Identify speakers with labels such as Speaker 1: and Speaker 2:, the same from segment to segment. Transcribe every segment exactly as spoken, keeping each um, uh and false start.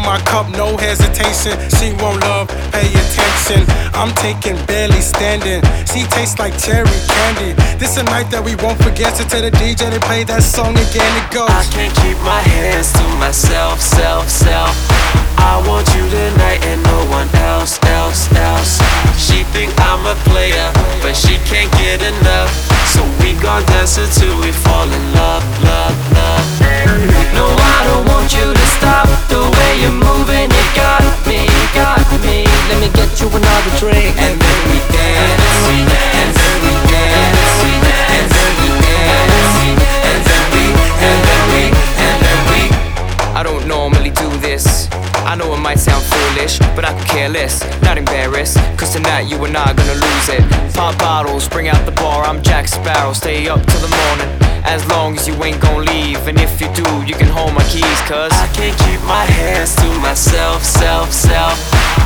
Speaker 1: my cup, no hesitation. She won't love, pay attention. I'm taking, barely standing. She tastes like cherry candy. This a night that we won't forget. So tell the D J to play that song again. It goes,
Speaker 2: I can't keep my hands to myself, self, self. I want you tonight and no one else, else, else. She think I'm a player, but she can't get enough. So we gon' dance until we fall in love, love, love. No, I don't want you to stop the way you're moving. You got me, you got me. Let me get you another drink, and then we dance, we dance, and we dance, we dance, and we dance, and then we, and then we, and then we. I don't normally do this. I know it might sound foolish, but I could care less, not embarrassed. Cause tonight you and I are gonna lose it. Pop bottles, bring out the bar, I'm Jack Sparrow. Stay up till the morning, as long as you ain't gon' leave. And if you do, you can hold my keys. Cause I can't keep my hands to myself, self, self.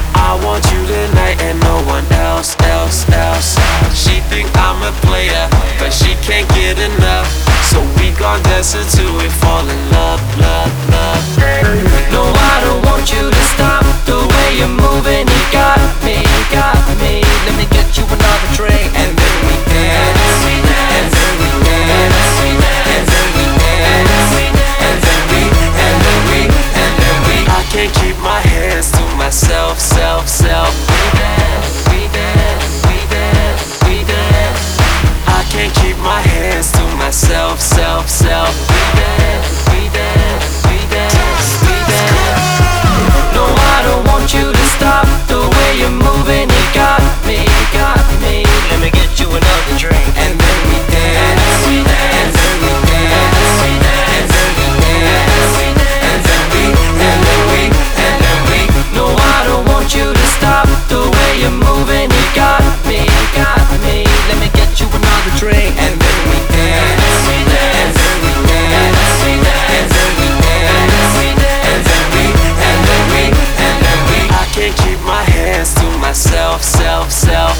Speaker 2: I want you tonight and no one else, else, else. She think I'm a player, but she can't get enough. So we gon' dance until we fall in love, love, love. No, I don't want you to stop the way you're moving. You got me, you got me. Let me get you another drink, and then we dance, and then we dance, and then we dance, and then we, and then we, and then we. I can't keep my hands to myself, self, self. We dance, we dance, we dance, we dance. I can't keep my hands to myself, self, self. We dance, we dance, we dance, we dance. No, I don't want you to stop the way you're moving. You got me, you got me. Let me get you another drink, and then we dance, we dance, and then we dance, we dance, and then we dance, and then we, and then we, and then we. No, I don't want you to stop the way you're moving. You got me, you got me. Let me get you another drink, and then we dance, we dance, and then we dance, we dance, and then we dance, we dance, and then we, and then we, and then we. I can't keep my hands to myself, self, self.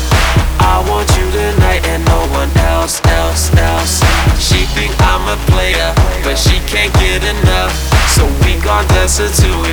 Speaker 2: I want you tonight and no one else, else, else. She think I'm a player, but she can't get enough. So we gon' dance until we